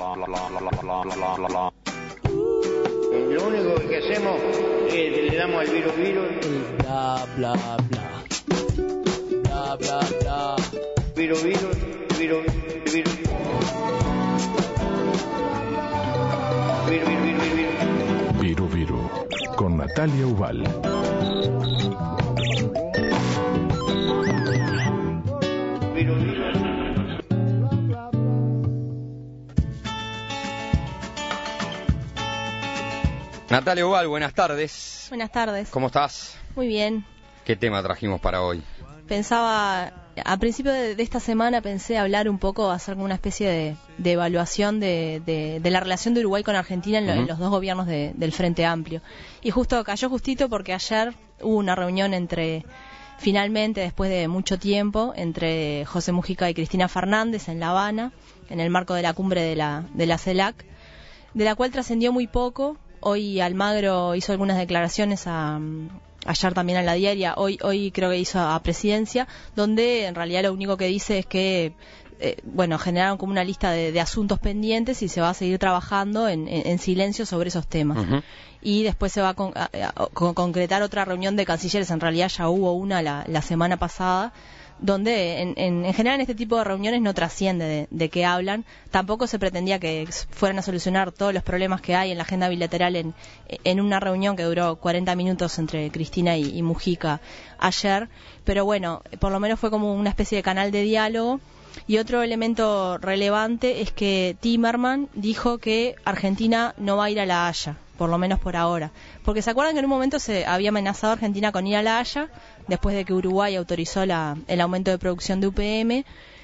Lo único que hacemos es le damos al virus. Bla, bla, bla. Bla, bla, bla. Virus. Viru, con Natalia Ubal. Natalia Ubal, buenas tardes. Buenas tardes. ¿Cómo estás? Muy bien. ¿Qué tema trajimos para hoy? Pensaba, a principio de esta semana pensé hablar un poco, hacer como una especie de evaluación de la relación de Uruguay con Argentina en los dos gobiernos del Frente Amplio. Y justo cayó justito porque ayer hubo una reunión finalmente, después de mucho tiempo, entre José Mujica y Cristina Fernández en La Habana, en el marco de la cumbre de la CELAC, de la cual trascendió muy poco. Hoy Almagro hizo algunas declaraciones ayer también a la diaria, hoy creo que hizo a Presidencia, donde en realidad lo único que dice es que generaron como una lista de asuntos pendientes y se va a seguir trabajando en silencio sobre esos temas. Uh-huh. Y después se va a concretar otra reunión de cancilleres, en realidad ya hubo una la semana pasada, donde en general en este tipo de reuniones no trasciende de qué hablan. Tampoco se pretendía que fueran a solucionar todos los problemas que hay en la agenda bilateral en una reunión que duró 40 minutos entre Cristina y Mujica ayer, pero bueno, por lo menos fue como una especie de canal de diálogo. Y otro elemento relevante es que Timerman dijo que Argentina no va a ir a La Haya, por lo menos por ahora. Porque se acuerdan que en un momento se había amenazado a Argentina con ir a La Haya, después de que Uruguay autorizó el aumento de producción de UPM,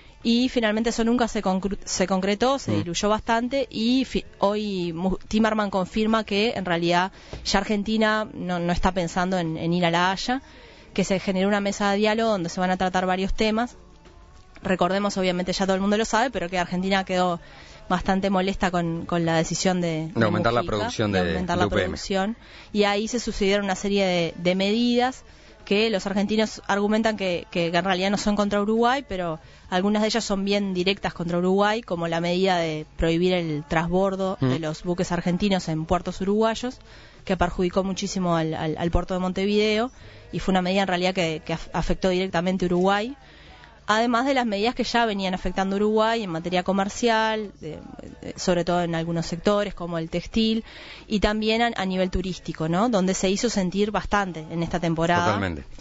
y finalmente eso nunca se concretó, se diluyó bastante, y hoy Timerman confirma que en realidad ya Argentina no está pensando en ir a La Haya, que se generó una mesa de diálogo donde se van a tratar varios temas. Recordemos, obviamente ya todo el mundo lo sabe, pero que Argentina quedó bastante molesta con la decisión de aumentar Mujica, la producción de aumentar la producción, y ahí se sucedieron una serie de medidas que los argentinos argumentan que en realidad no son contra Uruguay, pero algunas de ellas son bien directas contra Uruguay, como la medida de prohibir el transbordo de los buques argentinos en puertos uruguayos, que perjudicó muchísimo al puerto de Montevideo, y fue una medida en realidad que afectó directamente a Uruguay. Además de las medidas que ya venían afectando a Uruguay en materia comercial, sobre todo en algunos sectores como el textil, y también a nivel turístico, ¿no? Donde se hizo sentir bastante en esta temporada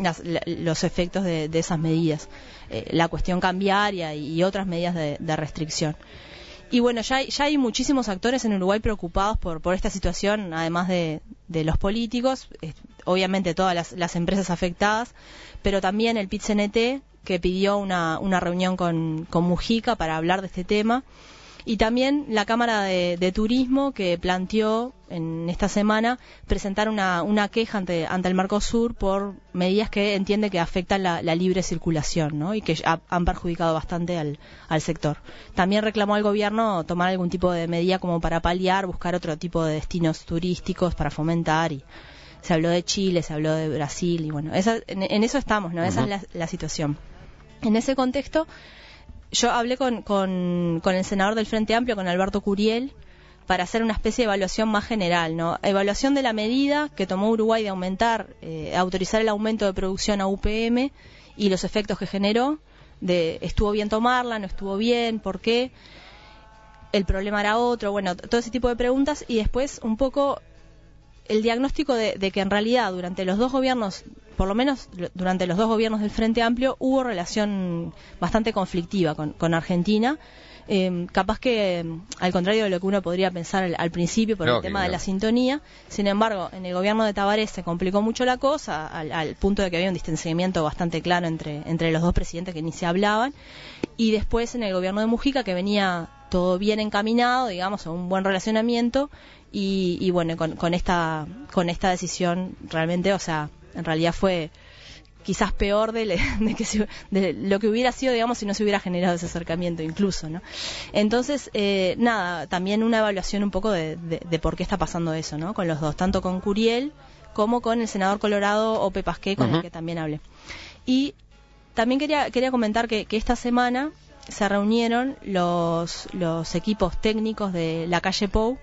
los efectos de esas medidas, la cuestión cambiaria y otras medidas de restricción. Y bueno, ya hay muchísimos actores en Uruguay preocupados por esta situación, además de los políticos, obviamente todas las empresas afectadas, pero también el PIT-CNT, que pidió una reunión con Mujica para hablar de este tema, y también la Cámara de Turismo, que planteó en esta semana presentar una queja ante el Mercosur por medidas que entiende que afectan la libre circulación, ¿no? Y que han perjudicado bastante al sector. También reclamó al gobierno tomar algún tipo de medida como para paliar, buscar otro tipo de destinos turísticos para fomentar, y se habló de Chile, se habló de Brasil, y bueno, en eso estamos, ¿no? Esa es la situación. En ese contexto, yo hablé con el senador del Frente Amplio, con Alberto Curiel, para hacer una especie de evaluación más general, ¿no? Evaluación de la medida que tomó Uruguay de autorizar el aumento de producción a UPM y los efectos que generó, estuvo bien tomarla, no estuvo bien, ¿por qué? El problema era otro, bueno, todo ese tipo de preguntas, y después un poco el diagnóstico de que en realidad durante los dos gobiernos, por lo menos durante los dos gobiernos del Frente Amplio, hubo relación bastante conflictiva con Argentina, capaz que al contrario de lo que uno podría pensar al principio por el tema de la sintonía. Sin embargo, en el gobierno de Tabaré se complicó mucho la cosa, al punto de que había un distanciamiento bastante claro entre los dos presidentes que ni se hablaban, y después en el gobierno de Mujica, que venía todo bien encaminado, digamos, a un buen relacionamiento, y bueno, con esta decisión realmente, o sea, en realidad fue quizás peor de lo que hubiera sido, digamos, si no se hubiera generado ese acercamiento incluso, ¿no? Entonces, también una evaluación un poco de por qué está pasando eso, ¿no? Con los dos, tanto con Curiel como con el senador colorado Ope Pasqué, con el que también hablé. Y también quería comentar que esta semana se reunieron los equipos técnicos de Lacalle Pou,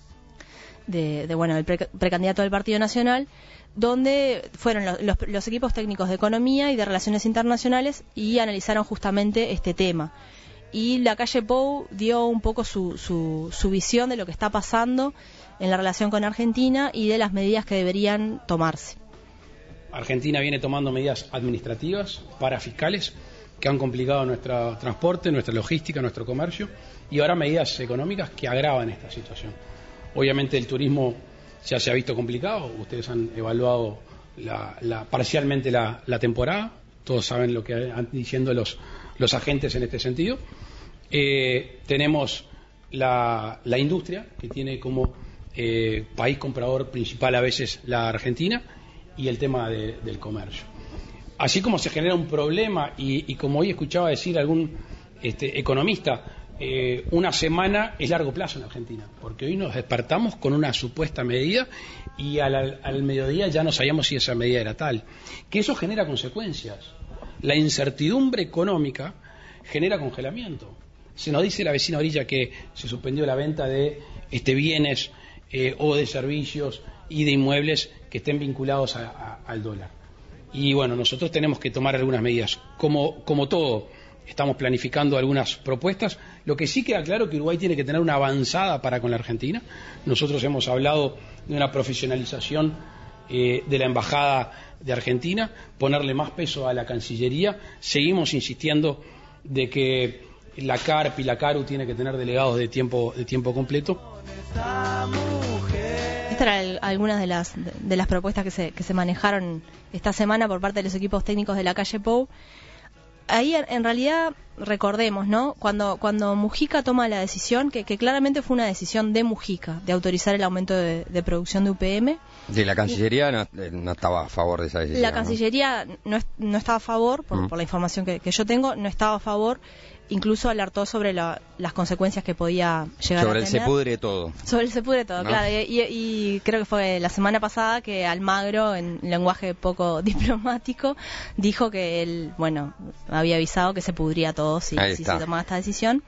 el precandidato del Partido Nacional, donde fueron los equipos técnicos de Economía y de Relaciones Internacionales y analizaron justamente este tema. Y Lacalle Pou dio un poco su visión de lo que está pasando en la relación con Argentina y de las medidas que deberían tomarse. Argentina viene tomando medidas administrativas, parafiscales, que han complicado nuestro transporte, nuestra logística, nuestro comercio, y ahora medidas económicas que agravan esta situación. Obviamente el turismo ya se ha visto complicado, ustedes han evaluado parcialmente la temporada, todos saben lo que han diciendo los agentes en este sentido. Tenemos la industria, que tiene como país comprador principal a veces la Argentina, y el tema del comercio. Así como se genera un problema, y como hoy escuchaba decir algún economista, una semana es largo plazo en Argentina, porque hoy nos despertamos con una supuesta medida y al mediodía ya no sabíamos si esa medida era tal. Que eso genera consecuencias. La incertidumbre económica genera congelamiento. Se nos dice la vecina orilla que se suspendió la venta de bienes o de servicios y de inmuebles que estén vinculados al dólar. Y bueno, nosotros tenemos que tomar algunas medidas. Como todo, estamos planificando algunas propuestas. Lo que sí queda claro es que Uruguay tiene que tener una avanzada para con la Argentina. Nosotros hemos hablado de una profesionalización de la Embajada de Argentina, ponerle más peso a la Cancillería. Seguimos insistiendo de que la CARP y la CARU tiene que tener delegados de tiempo completo. Estas eran algunas de las propuestas que se manejaron esta semana por parte de los equipos técnicos de Lacalle Pou. Ahí en realidad recordemos, ¿no? Cuando Mujica toma la decisión, que claramente fue una decisión de Mujica, de autorizar el aumento de producción de UPM. De la Cancillería no estaba a favor de esa decisión. La Cancillería no estaba a favor, por la información que yo tengo, no estaba a favor. Incluso alertó sobre las consecuencias que podía llegar a tener. Sobre el se pudre todo. Sobre el se pudre todo, ¿no? Claro. Y creo que fue la semana pasada que Almagro, en lenguaje poco diplomático, dijo que él, había avisado que se pudría todo si se tomaba esta decisión.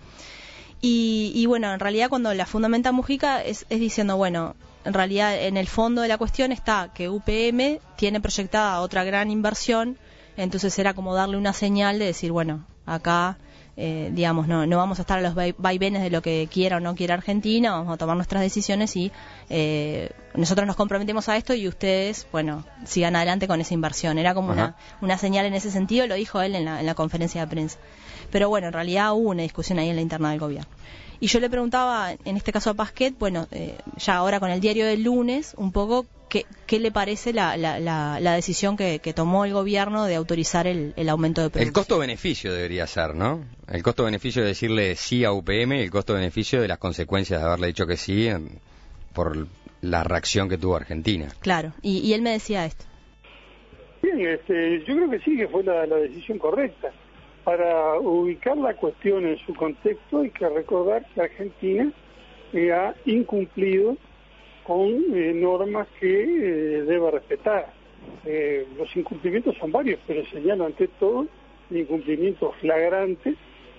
Y en realidad cuando la fundamenta Mujica es diciendo, en realidad en el fondo de la cuestión está que UPM tiene proyectada otra gran inversión, entonces era como darle una señal de decir, acá... no vamos a estar a los vaivenes de lo que quiera o no quiera Argentina, vamos a tomar nuestras decisiones y nosotros nos comprometemos a esto y ustedes, sigan adelante con esa inversión. Era como una señal en ese sentido, lo dijo él en la conferencia de prensa. Pero en realidad hubo una discusión ahí en la interna del gobierno. Y yo le preguntaba, en este caso a Pasquet, ya ahora con el diario del lunes, un poco qué le parece la decisión que tomó el gobierno de autorizar el aumento de producción. El costo-beneficio debería ser, ¿no? El costo-beneficio de decirle sí a UPM y el costo-beneficio de las consecuencias de haberle dicho que sí por la reacción que tuvo Argentina. Claro, y él me decía esto. Bien, yo creo que sí, que fue la decisión correcta. Para ubicar la cuestión en su contexto hay que recordar que Argentina ha incumplido con normas que debe respetar. Los incumplimientos son varios, pero señalo ante todo el incumplimiento flagrante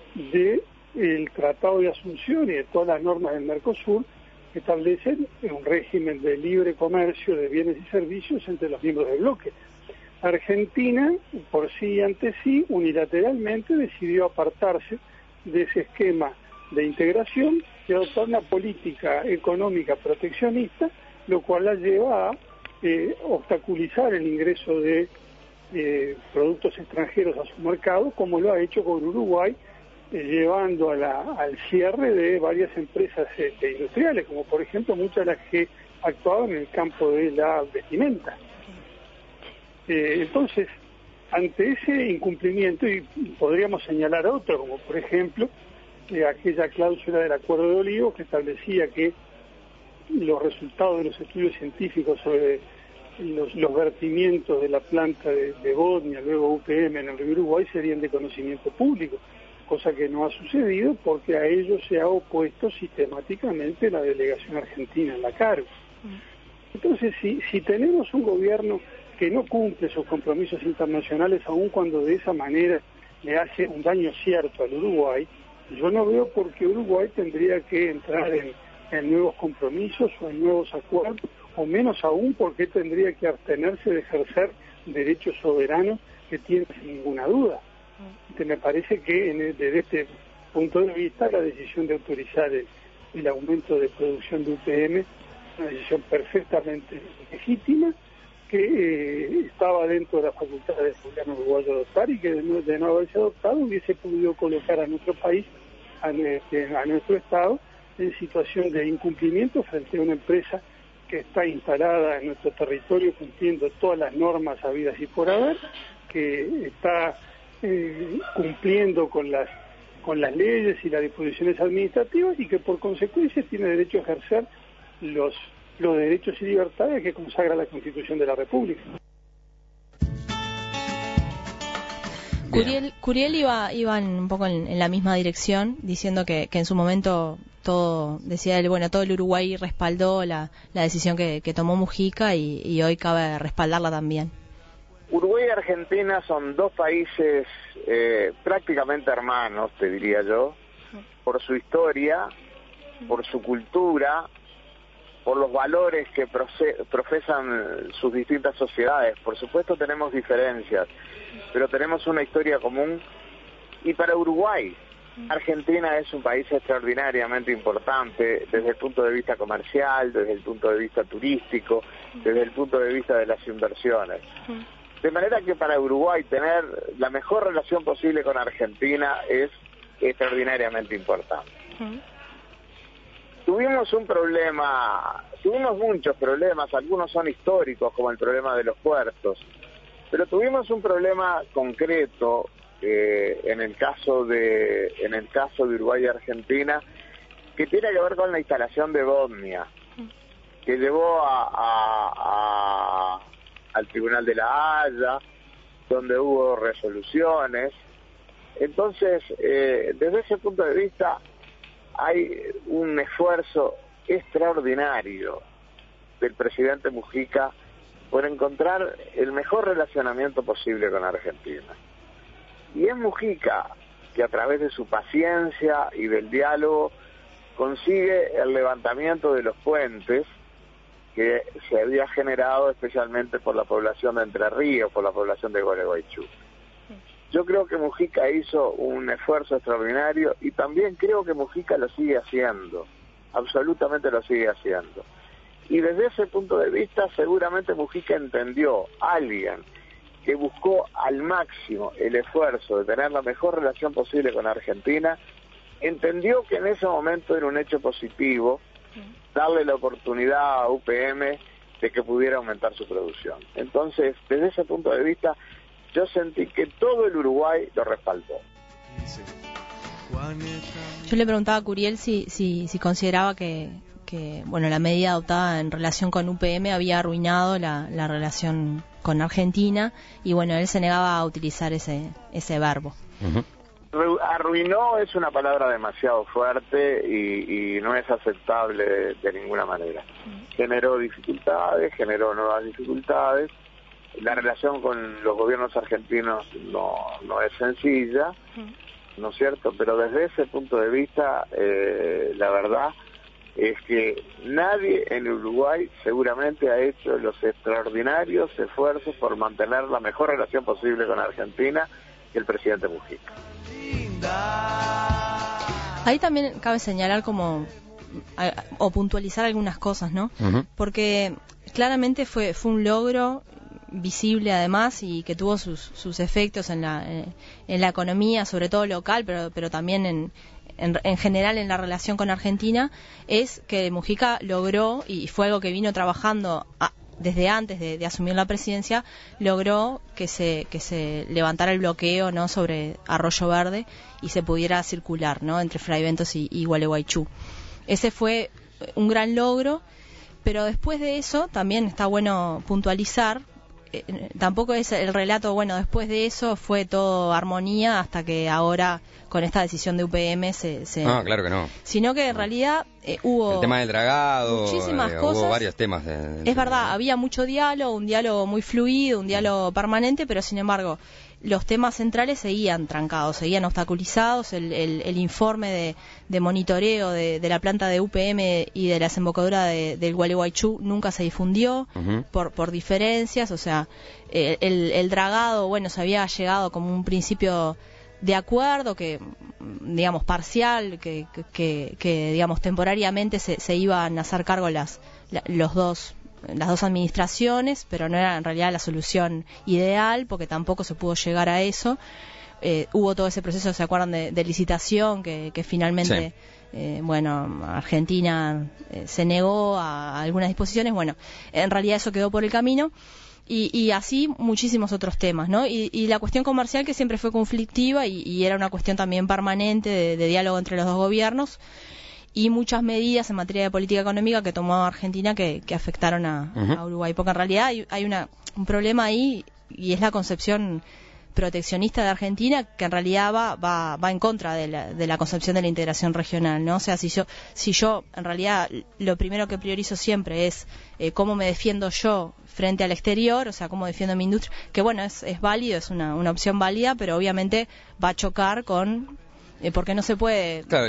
del Tratado de Asunción y de todas las normas del Mercosur que establecen un régimen de libre comercio de bienes y servicios entre los miembros del bloque. Argentina, por sí y ante sí, unilateralmente decidió apartarse de ese esquema de integración y adoptar una política económica proteccionista, lo cual la lleva a obstaculizar el ingreso de productos extranjeros a su mercado, como lo ha hecho con Uruguay, llevando al cierre de varias empresas industriales, como por ejemplo muchas de las que actuaban en el campo de la vestimenta. Entonces, ante ese incumplimiento, y podríamos señalar otro, como por ejemplo aquella cláusula del Acuerdo de Olivos que establecía que los resultados de los estudios científicos sobre los vertimientos de la planta de Bosnia, luego UPM en el río Uruguay, serían de conocimiento público, cosa que no ha sucedido porque a ello se ha opuesto sistemáticamente la delegación argentina en la CARU. Entonces, si tenemos un gobierno que no cumple sus compromisos internacionales, aun cuando de esa manera le hace un daño cierto al Uruguay, yo no veo por qué Uruguay tendría que entrar en nuevos compromisos o en nuevos acuerdos, o menos aún por qué tendría que abstenerse de ejercer derechos soberanos que tiene sin ninguna duda. Me parece que desde este punto de vista la decisión de autorizar el aumento de producción de UPM es una decisión perfectamente legítima, que estaba dentro de las facultades del gobierno uruguayo adoptar, y que de no haberse adoptado hubiese podido colocar a nuestro país, a nuestro Estado, en situación de incumplimiento frente a una empresa que está instalada en nuestro territorio cumpliendo todas las normas habidas y por haber, que está cumpliendo con las leyes y las disposiciones administrativas, y que por consecuencia tiene derecho a ejercer los derechos y libertades que consagra la Constitución de la República. Curiel iba un poco en la misma dirección, diciendo que en su momento decía él, todo el Uruguay respaldó la decisión que tomó Mujica, y hoy cabe respaldarla también. Uruguay y Argentina son dos países prácticamente hermanos, te diría yo, por su historia, por su cultura, por los valores que profesan sus distintas sociedades. Por supuesto tenemos diferencias, pero tenemos una historia común. Y para Uruguay, Argentina es un país extraordinariamente importante desde el punto de vista comercial, desde el punto de vista turístico, desde el punto de vista de las inversiones. De manera que para Uruguay tener la mejor relación posible con Argentina es extraordinariamente importante. Tuvimos muchos problemas, algunos son históricos, como el problema de los puertos, pero tuvimos un problema concreto en el caso de Uruguay y Argentina, que tiene que ver con la instalación de Bosnia, que llevó al Tribunal de la Haya, donde hubo resoluciones. Entonces, desde ese punto de vista, hay un esfuerzo extraordinario del presidente Mujica por encontrar el mejor relacionamiento posible con Argentina. Y es Mujica que a través de su paciencia y del diálogo consigue el levantamiento de los puentes que se había generado especialmente por la población de Entre Ríos, por la población de Gualeguaychú. Yo creo que Mujica hizo un esfuerzo extraordinario, y también creo que Mujica lo sigue haciendo, absolutamente lo sigue haciendo. Y desde ese punto de vista seguramente Mujica entendió, alguien que buscó al máximo el esfuerzo de tener la mejor relación posible con Argentina, entendió que en ese momento era un hecho positivo darle la oportunidad a UPM de que pudiera aumentar su producción. Entonces, desde ese punto de vista, yo sentí que todo el Uruguay lo respaldó. Yo le preguntaba a Curiel si consideraba que la medida adoptada en relación con UPM había arruinado la relación con Argentina, y él se negaba a utilizar ese verbo. Arruinó es una palabra demasiado fuerte y no es aceptable de ninguna manera. Generó dificultades, generó nuevas dificultades. La relación con los gobiernos argentinos no es sencilla, ¿no es cierto? Pero desde ese punto de vista, la verdad es que nadie en Uruguay seguramente ha hecho los extraordinarios esfuerzos por mantener la mejor relación posible con Argentina que el presidente Mujica. Ahí también cabe señalar o puntualizar algunas cosas, ¿no? Porque claramente fue un logro visible además, y que tuvo sus efectos en la economía, sobre todo local, pero también en general en la relación con Argentina, es que Mujica logró, y fue algo que vino trabajando desde antes de asumir la presidencia, logró que se levantara el bloqueo, ¿no?, sobre Arroyo Verde, y se pudiera circular, ¿no?, entre Fray Bentos y Gualeguaychú. Ese fue un gran logro, pero después de eso también está bueno puntualizar, tampoco es el relato, después de eso fue todo armonía hasta que ahora con esta decisión de UPM No, claro que no. Sino que en realidad hubo... El tema del dragado, muchísimas cosas. Hubo varios temas. Es verdad, había mucho diálogo, un diálogo muy fluido, un diálogo permanente, pero sin embargo, los temas centrales seguían trancados, seguían obstaculizados. El informe de monitoreo de la planta de UPM y de la desembocadura del Gualeguaychú nunca se difundió por diferencias. O sea, el dragado, bueno, se había llegado como un principio de acuerdo que, digamos, parcial, que digamos, temporariamente se iban a hacer cargo las dos administraciones, pero no era en realidad la solución ideal, porque tampoco se pudo llegar a eso. Hubo todo ese proceso, ¿se acuerdan?, de licitación que finalmente, bueno, Argentina se negó a algunas disposiciones. Bueno, en realidad eso quedó por el camino. Y así muchísimos otros temas, ¿no? Y la cuestión comercial, que siempre fue conflictiva y era una cuestión también permanente de diálogo entre los dos gobiernos, y muchas medidas en materia de política económica que tomó Argentina que afectaron a Uruguay, porque en realidad hay un problema ahí, y es la concepción proteccionista de Argentina, que en realidad va en contra de la concepción de la integración regional, ¿no? O sea, si yo en realidad lo primero que priorizo siempre es cómo me defiendo yo frente al exterior, o sea, cómo defiendo mi industria, que bueno, es válido, es una opción válida, pero obviamente va a chocar con, porque no se puede... Claro,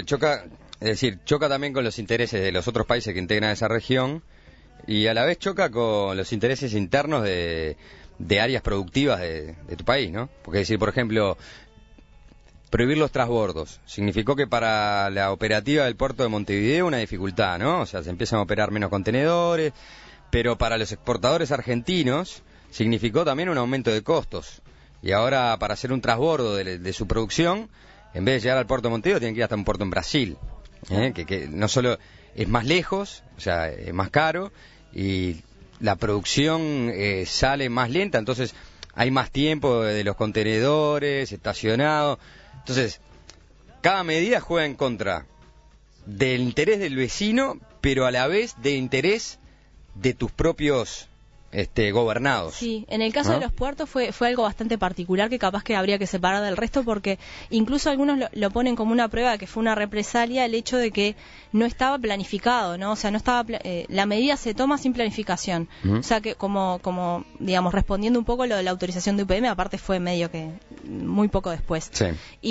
choca también con los intereses de los otros países que integran esa región, y a la vez choca con los intereses internos de áreas productivas de tu país, ¿no? Porque, decir, por ejemplo, prohibir los transbordos significó que para la operativa del puerto de Montevideo una dificultad, ¿no? O sea, se empiezan a operar menos contenedores, pero para los exportadores argentinos significó también un aumento de costos. Y ahora, para hacer un transbordo de su producción, en vez de llegar al puerto de Montevideo, tienen que ir hasta un puerto en Brasil, que no solo es más lejos, o sea, es más caro, y la producción sale más lenta, entonces hay más tiempo de los contenedores estacionados. Entonces, cada medida juega en contra del interés del vecino, pero a la vez del interés de tus propios gobernados. Sí, en el caso de los puertos fue algo bastante particular, que capaz que habría que separar del resto, porque incluso algunos lo ponen como una prueba de que fue una represalia el hecho de que no estaba planificado, ¿no? O sea, no estaba la medida se toma sin planificación. O sea, que como digamos, respondiendo un poco lo de la autorización de UPM, aparte fue medio que muy poco después. Sí.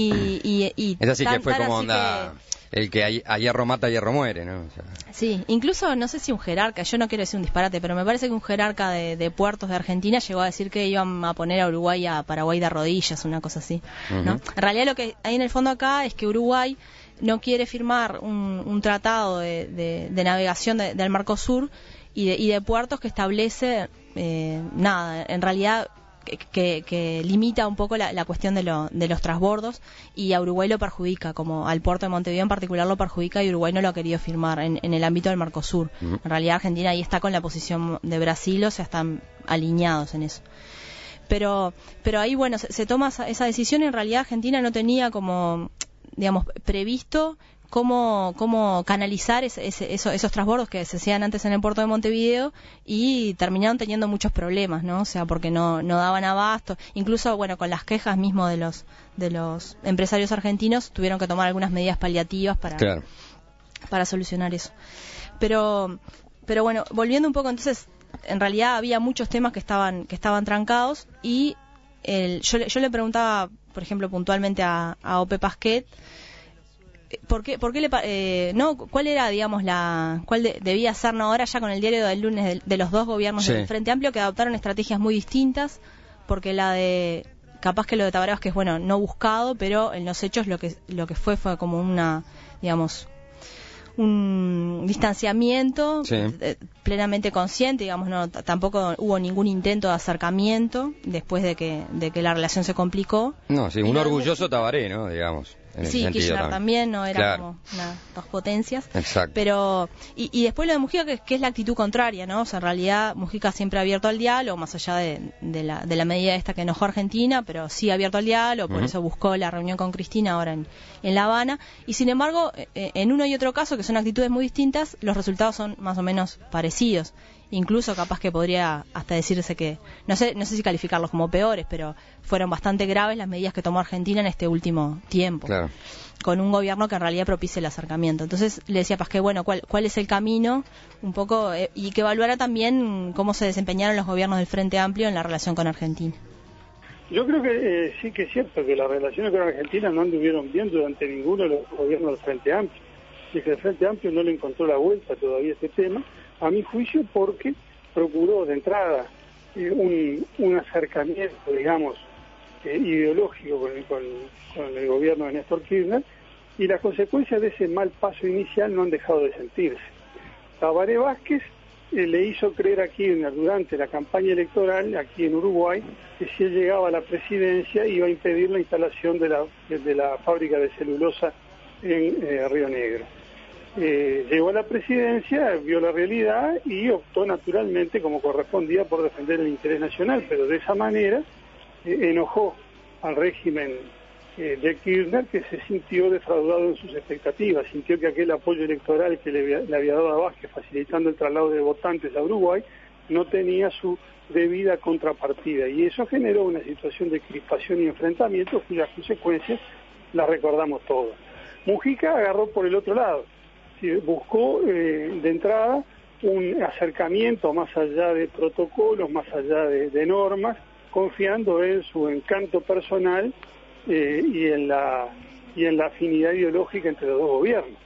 Y es así, que fue como onda... El que a hierro mata, a hierro muere, ¿no? O sea... Sí, incluso no sé si un jerarca, yo no quiero decir un disparate, pero me parece que un jerarca de puertos de Argentina llegó a decir que iban a poner a Uruguay y a Paraguay de rodillas, una cosa así, ¿no? En realidad lo que hay en el fondo acá es que Uruguay no quiere firmar un tratado de navegación del Mercosur y de puertos que establece nada, en realidad... Que limita un poco la cuestión de los transbordos, y a Uruguay lo perjudica, como al puerto de Montevideo en particular lo perjudica, y Uruguay no lo ha querido firmar en el ámbito del Mercosur. En realidad Argentina ahí está con la posición de Brasil, o sea, están alineados en eso. Pero ahí, bueno, se toma esa decisión, y en realidad Argentina no tenía como, digamos, previsto cómo canalizar esos transbordos que se hacían antes en el puerto de Montevideo, y terminaron teniendo muchos problemas, ¿no? O sea, porque no daban abasto. Incluso, bueno, con las quejas mismo de los empresarios argentinos, tuvieron que tomar algunas medidas paliativas para solucionar eso. Pero bueno, volviendo un poco, entonces, en realidad había muchos temas que estaban trancados, y yo le preguntaba, por ejemplo, puntualmente a Ope Pasquet, ¿Por qué cuál era, digamos, cuál debía ser, no ahora ya con el diario del lunes de los dos gobiernos del Frente Amplio, que adoptaron estrategias muy distintas? Porque capaz que lo de Tabaré Vázquez, bueno, no buscado, pero en los hechos lo que fue como una, digamos, un distanciamiento plenamente consciente, digamos, tampoco hubo ningún intento de acercamiento después de que la relación se complicó. No, sí, un orgulloso Tabaré, ¿no? Digamos. Sí, Kirchner también no era como dos potencias. Exacto. Pero y después lo de Mujica, que es la actitud contraria, ¿no? O sea, en realidad Mujica siempre ha abierto al diálogo, más allá de la medida esta que enojó a Argentina, pero sí ha abierto al diálogo, por eso buscó la reunión con Cristina ahora en La Habana, y sin embargo, en uno y otro caso, que son actitudes muy distintas, los resultados son más o menos parecidos. Incluso capaz que podría hasta decirse que, no sé si calificarlos como peores, pero fueron bastante graves las medidas que tomó Argentina en este último tiempo, con un gobierno que en realidad propicia el acercamiento. Entonces le decía Pasquet, bueno, ¿cuál es el camino? Un poco, y que evaluara también cómo se desempeñaron los gobiernos del Frente Amplio en la relación con Argentina. Yo creo que sí que es cierto que las relaciones con Argentina no anduvieron bien durante ninguno de los gobiernos del Frente Amplio. Y que el Frente Amplio no le encontró la vuelta todavía a este tema, a mi juicio, porque procuró de entrada un acercamiento, digamos, ideológico con el gobierno de Néstor Kirchner, y las consecuencias de ese mal paso inicial no han dejado de sentirse. Tabaré Vázquez le hizo creer a Kirchner durante la campaña electoral aquí en Uruguay que si él llegaba a la presidencia iba a impedir la instalación de la fábrica de celulosa en Río Negro. Llegó a la presidencia, vio la realidad y optó naturalmente, como correspondía, por defender el interés nacional, pero de esa manera enojó al régimen de Kirchner, que se sintió defraudado en sus expectativas, sintió que aquel apoyo electoral que le había dado a Vázquez facilitando el traslado de votantes a Uruguay no tenía su debida contrapartida, y eso generó una situación de crispación y enfrentamiento cuyas consecuencias las recordamos todos. Mujica agarró por el otro lado, buscó de entrada un acercamiento más allá de protocolos, más allá de normas, confiando en su encanto personal y en la afinidad ideológica entre los dos gobiernos.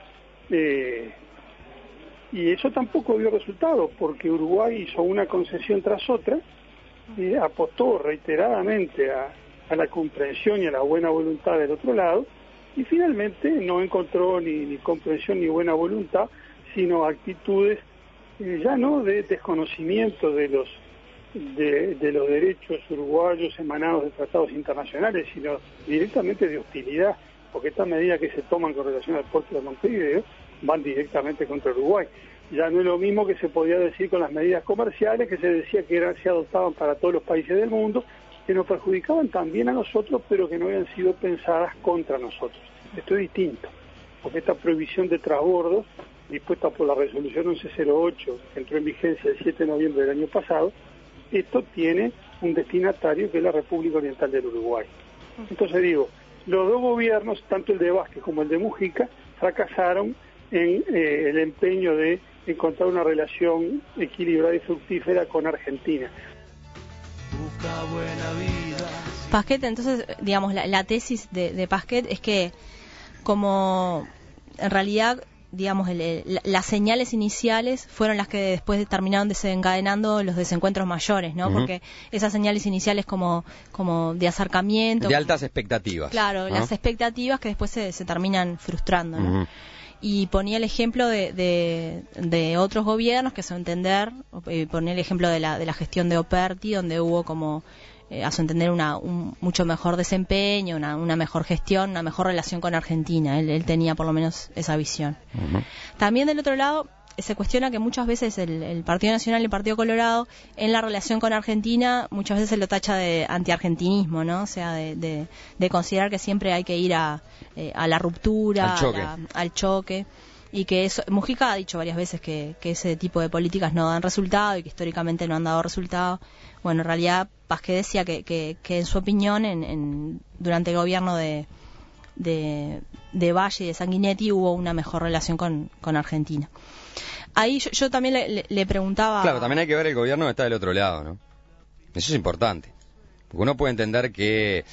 Y eso tampoco dio resultado, porque Uruguay hizo una concesión tras otra, apostó reiteradamente a la comprensión y a la buena voluntad del otro lado, y finalmente no encontró ni comprensión ni buena voluntad, sino actitudes ya no de desconocimiento de los derechos uruguayos emanados de tratados internacionales, sino directamente de hostilidad, porque estas medidas que se toman con relación al puerto de Montevideo van directamente contra Uruguay. Ya no es lo mismo que se podía decir con las medidas comerciales, que se decía que se adoptaban para todos los países del mundo, que nos perjudicaban también a nosotros, pero que no habían sido pensadas contra nosotros. Esto es distinto, porque esta prohibición de transbordos, dispuesta por la resolución 1108, que entró en vigencia el 7 de noviembre del año pasado, esto tiene un destinatario que es la República Oriental del Uruguay. Entonces digo, los dos gobiernos, tanto el de Vázquez como el de Mujica, fracasaron en el empeño de encontrar una relación equilibrada y fructífera con Argentina. Pasquet, entonces, digamos, la tesis de Pasquet es que como en realidad, digamos, las señales iniciales fueron las que después terminaron desencadenando los desencuentros mayores, ¿no? Porque esas señales iniciales como de acercamiento, de altas expectativas. Claro, ¿no? Las expectativas que después se terminan frustrando, ¿no? Y ponía el ejemplo de otros gobiernos, que a su entender, ponía el ejemplo de la gestión de Operti, donde hubo como a su entender un mucho mejor desempeño, una mejor gestión, una mejor relación con Argentina. Él tenía por lo menos esa visión. También del otro lado se cuestiona que muchas veces el Partido Nacional y el Partido Colorado en la relación con Argentina muchas veces se lo tacha de antiargentinismo, ¿no? O sea, de considerar que siempre hay que ir a la ruptura, al choque. Y que eso, Mujica ha dicho varias veces que ese tipo de políticas no dan resultado y que históricamente no han dado resultado. Bueno, en realidad Pasquet decía que en su opinión durante el gobierno de Valle y de Sanguinetti hubo una mejor relación con Argentina. Ahí yo también le preguntaba... Claro, también hay que ver el gobierno que está del otro lado, ¿no? Eso es importante. Porque uno puede entender que...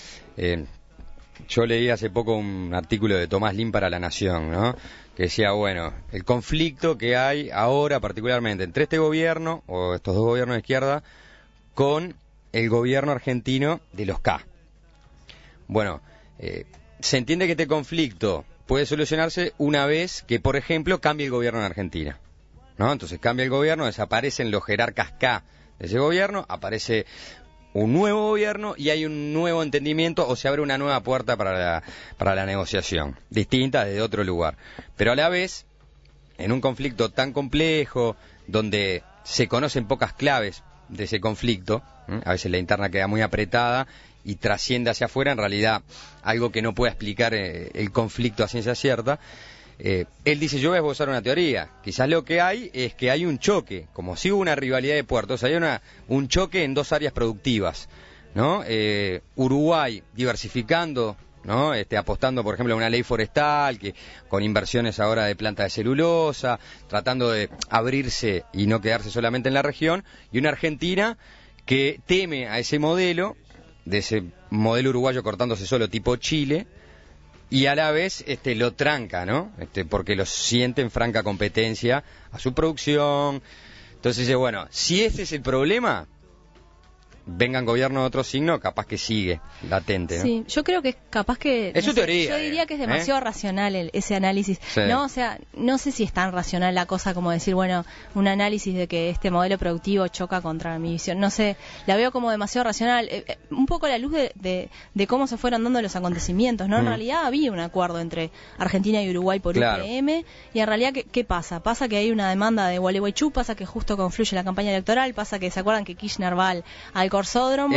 yo leí hace poco un artículo de Tomás Lin para La Nación, ¿no? Que decía, bueno, el conflicto que hay ahora particularmente entre este gobierno, o estos dos gobiernos de izquierda, con el gobierno argentino de los K. Bueno, se entiende que este conflicto puede solucionarse una vez que, por ejemplo, cambie el gobierno en Argentina, ¿no? Entonces cambia el gobierno, desaparecen los jerarcas K de ese gobierno, aparece un nuevo gobierno y hay un nuevo entendimiento o se abre una nueva puerta para la negociación, distinta desde otro lugar. Pero a la vez, en un conflicto tan complejo, donde se conocen pocas claves de ese conflicto, a veces la interna queda muy apretada y trasciende hacia afuera, en realidad algo que no puede explicar el conflicto a ciencia cierta. Él dice, yo voy a esbozar una teoría, quizás lo que hay es que hay un choque, como si hubo una rivalidad de puertos, hay un choque en dos áreas productivas, ¿no? Uruguay diversificando, ¿no? Apostando, por ejemplo, a una ley forestal, que con inversiones ahora de planta de celulosa, tratando de abrirse y no quedarse solamente en la región, y una Argentina que teme a ese modelo ese modelo uruguayo cortándose solo tipo Chile, y a la vez lo tranca, ¿no? Porque lo siente en franca competencia a su producción. Entonces dice, bueno, si ese es el problema, vengan gobierno de otro signo, capaz que sigue latente, ¿no? Sí, yo creo que capaz que... Es su teoría. Yo diría que es demasiado racional ese análisis. Sí. No, o sea, no sé si es tan racional la cosa como decir, bueno, un análisis de que este modelo productivo choca contra mi visión. No sé, la veo como demasiado racional. Un poco a la luz de cómo se fueron dando los acontecimientos, ¿no? En realidad había un acuerdo entre Argentina y Uruguay por UPM, y en realidad, ¿qué pasa? Pasa que hay una demanda de Gualeguaychú, pasa que justo confluye la campaña electoral, pasa que, ¿se acuerdan que Kirchner va al Corsódromo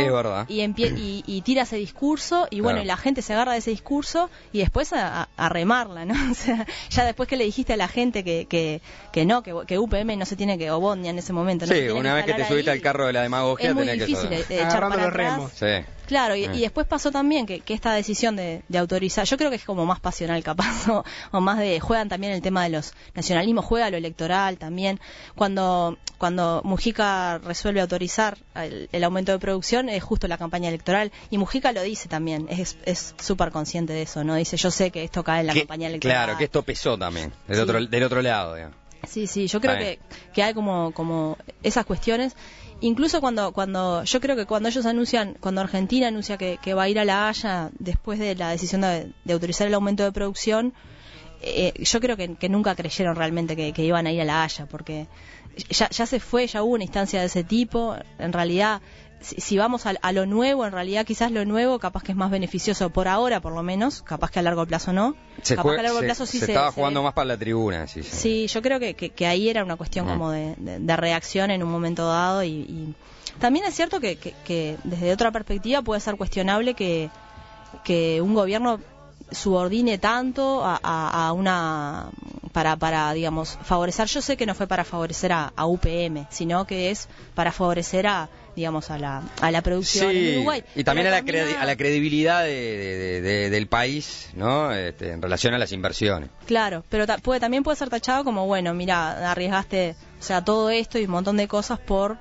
y tira ese discurso y bueno, y la gente se agarra de ese discurso y después a remarla, ¿no? O sea, ya después que le dijiste a la gente que UPM no se tiene que, o Bondia en ese momento, no sí, una vez que te subiste al carro de la demagogia, es muy tenés difícil que echar para atrás. Sí. Claro, y después pasó también que esta decisión de autorizar, yo creo que es como más pasional capaz, o más de, juegan también el tema de los nacionalismos, juega lo electoral también. Cuando Mujica resuelve autorizar el aumento de producción, es justo la campaña electoral, y Mujica lo dice también, es súper consciente de eso, ¿no? Dice, yo sé que esto cae en la campaña electoral. Claro, que esto pesó también, del otro lado, digamos. Sí, yo creo que hay como esas cuestiones. Incluso cuando yo creo que cuando ellos anuncian, cuando Argentina anuncia que va a ir a La Haya después de la decisión de autorizar el aumento de producción, yo creo que nunca creyeron realmente que iban a ir a La Haya, porque ya se fue, ya hubo una instancia de ese tipo. En realidad, si vamos a lo nuevo, en realidad quizás lo nuevo capaz que es más beneficioso por ahora, por lo menos, capaz que a largo plazo no. Se estaba jugando más para la tribuna. Sí, yo creo que ahí era una cuestión como de reacción en un momento dado, y también es cierto que desde otra perspectiva puede ser cuestionable que un gobierno subordine tanto a una para digamos favorecer. Yo sé que no fue para favorecer a UPM, sino que es para favorecer a la producción en Uruguay, y también a la credibilidad del país, ¿no? En relación a las inversiones. Claro, pero también puede ser tachado como, bueno, mira, arriesgaste, o sea, todo esto y un montón de cosas por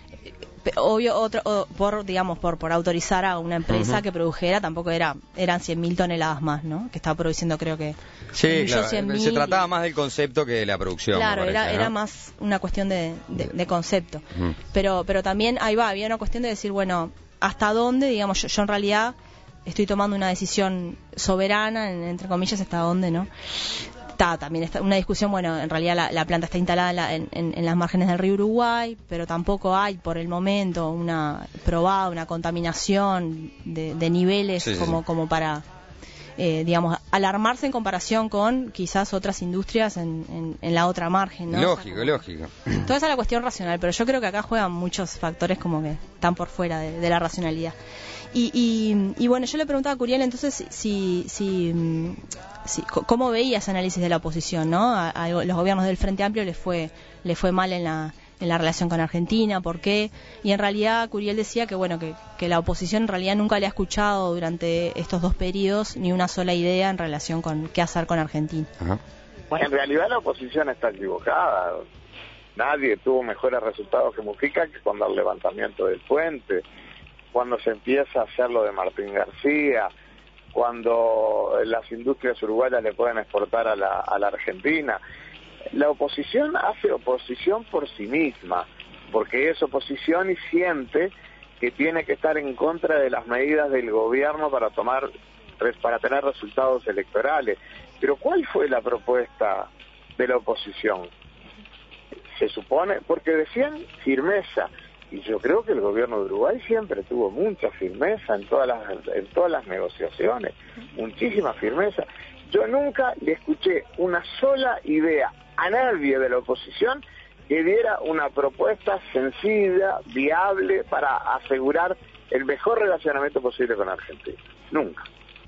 por autorizar a una empresa que produjera, tampoco eran 100.000 toneladas más, ¿no? Que estaba produciendo, creo que sí, claro, se trataba más del concepto que de la producción. Claro, parece, era más una cuestión de concepto. Pero también había una cuestión de decir, bueno, hasta dónde, digamos, yo en realidad estoy tomando una decisión soberana, entre comillas, hasta dónde, ¿no? También está una discusión, bueno, en realidad la planta está instalada en las márgenes del río Uruguay, pero tampoco hay por el momento una contaminación de niveles como para alarmarse en comparación con quizás otras industrias en la otra margen, ¿no? Lógico. Toda esa es la cuestión racional, pero yo creo que acá juegan muchos factores como que están por fuera de la racionalidad. Y bueno, yo le preguntaba a Curiel entonces cómo veía ese análisis de la oposición, ¿no? A los gobiernos del Frente Amplio les fue mal en la relación con Argentina, ¿por qué? Y en realidad Curiel decía que la oposición en realidad nunca le ha escuchado durante estos dos periodos ni una sola idea en relación con qué hacer con Argentina. Ajá. En realidad la oposición está equivocada. Nadie tuvo mejores resultados que Mujica que cuando el levantamiento del puente, cuando se empieza a hacer lo de Martín García, cuando las industrias uruguayas le pueden exportar a la Argentina. La oposición hace oposición por sí misma, porque es oposición y siente que tiene que estar en contra de las medidas del gobierno para tener resultados electorales. Pero ¿cuál fue la propuesta de la oposición? Se supone, porque decían firmeza, y yo creo que el gobierno de Uruguay siempre tuvo mucha firmeza en todas las negociaciones, muchísima firmeza. Yo nunca le escuché una sola idea a nadie de la oposición que diera una propuesta sencilla, viable, para asegurar el mejor relacionamiento posible con Argentina. Nunca.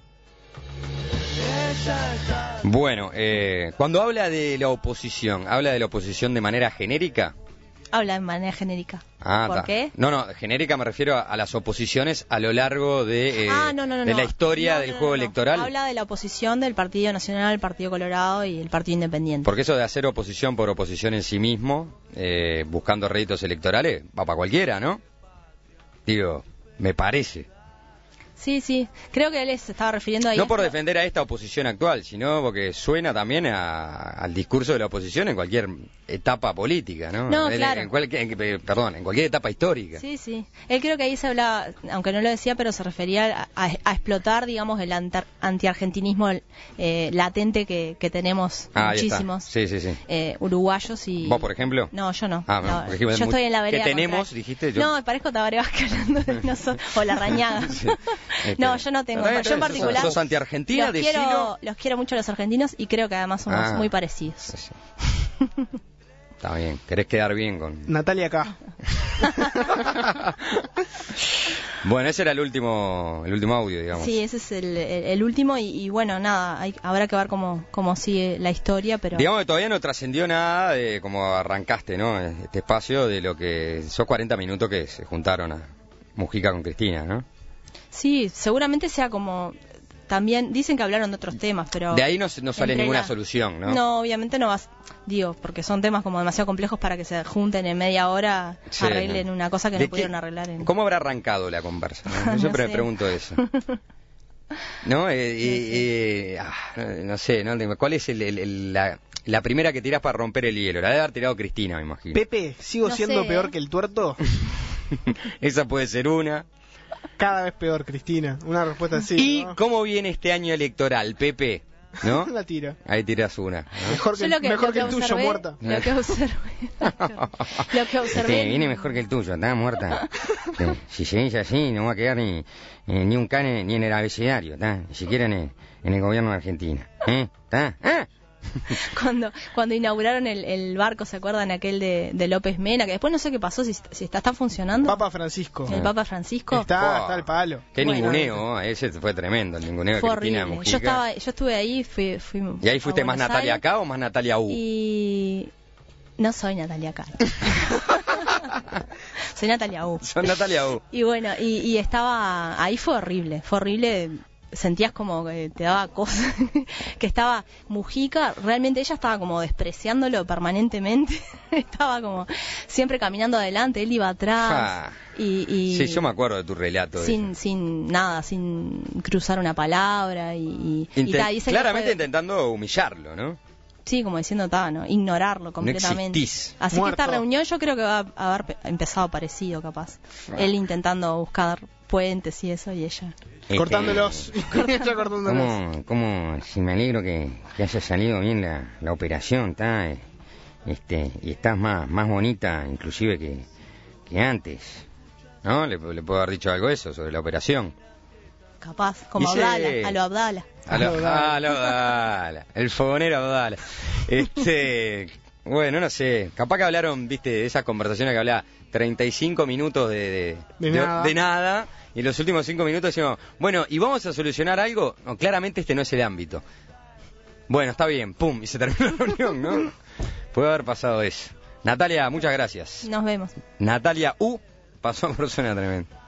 Bueno, cuando habla de la oposición de manera genérica? Habla de manera genérica. ¿Por qué? No, genérica me refiero a las oposiciones a lo largo de la historia del juego electoral. Habla de la oposición del Partido Nacional, el Partido Colorado y el Partido Independiente. Porque eso de hacer oposición por oposición en sí mismo, buscando réditos electorales, va para cualquiera, ¿no? Digo, me parece. Sí, sí. Creo que él se estaba refiriendo ahí. No por defender a esta oposición actual, sino porque suena también al discurso de la oposición en cualquier etapa política, ¿no? No, claro. En cualquier etapa histórica. Sí, sí. Él creo que ahí se hablaba, aunque no lo decía, pero se refería a explotar, digamos, el antiargentinismo latente que tenemos muchísimos uruguayos y... ¿Vos, por ejemplo? No, yo no. Yo estoy en la vereda. ¿Qué tenemos, dijiste? Yo... No, parezco Tabaré Vázquez hablando de nosotros, o La Rañaga. Sí. No, yo no tengo. Yo en particular... ¿Sos anti-argentina? Los quiero mucho a los argentinos y creo que además somos muy parecidos. Sí. Está bien, querés quedar bien con... Natalia acá. Bueno, ese era el último audio, digamos. Sí, ese es el último y bueno, nada, habrá que ver cómo sigue la historia, pero... Digamos que todavía no trascendió nada de cómo arrancaste, ¿no? Este espacio de lo que... Esos 40 minutos que se juntaron a Mujica con Cristina, ¿no? Sí, seguramente sea como... También dicen que hablaron de otros temas, pero... De ahí no sale ninguna solución, ¿no? No, obviamente no vas... Digo, porque son temas como demasiado complejos para que se junten en media hora, arreglen una cosa que no pudieron arreglar. ¿Cómo habrá arrancado la conversa? ¿No? Yo siempre me pregunto eso. ¿No? No sé, ¿no? ¿Cuál es la primera que tirás para romper el hielo? La debe haber tirado Cristina, me imagino. Pepe, ¿sigo siendo peor que el tuerto? Esa puede ser una. Cada vez peor, Cristina. Una respuesta así. ¿Y ¿no? cómo viene este año electoral, Pepe? ¿No? La tira. Ahí tiras una, ¿no? Mejor que el tuyo, muerta. Lo que observé. Sí, viene mejor que el tuyo, está muerta. Si se dice así, no va a quedar ni un cane ni en el abecedario, ¿tá? Ni siquiera en el gobierno de Argentina. ¿Está? Cuando inauguraron el barco, ¿se acuerdan? Aquel de López Mena, que después no sé qué pasó, si está funcionando. Papa Francisco. El Papa Francisco. Está al palo. Qué ninguneo, ese fue tremendo, el ninguneo de Cristina Mujica. Yo estuve ahí, fui ¿Y ahí fuiste más Natalia acá o más Natalia U? Y... No soy Natalia acá. Soy Natalia U. Son Natalia U. Y bueno, y estaba... Ahí fue horrible. Sentías como que te daba cosas, que estaba Mujica, realmente ella estaba como despreciándolo permanentemente, estaba como siempre caminando adelante, él iba atrás. Sí, yo me acuerdo de tu relato. Sin nada, sin cruzar una palabra claramente intentando humillarlo, ¿no? Sí, como diciendo, ¿no? Ignorarlo completamente. No existís. Así que esta reunión yo creo que va a haber empezado parecido, capaz. Él intentando buscar puentes y eso, y ella cortándolos. Como si me alegro que haya salido bien la operación, ¿tá? Y estás más bonita inclusive que antes, ¿no? Le puedo haber dicho algo eso sobre la operación. Capaz, como Abdala, a lo Abdala. A lo Abdala, el fogonero Abdala. Bueno, no sé, capaz que hablaron, viste, de esas conversaciones que hablaba 35 minutos de nada, y en los últimos 5 minutos decimos, bueno, ¿y vamos a solucionar algo? No, claramente este no es el ámbito. Bueno, está bien, pum, y se terminó la reunión, ¿no? Puede haber pasado eso. Natalia, muchas gracias. Nos vemos. Natalia U pasó por Zona Tremenda.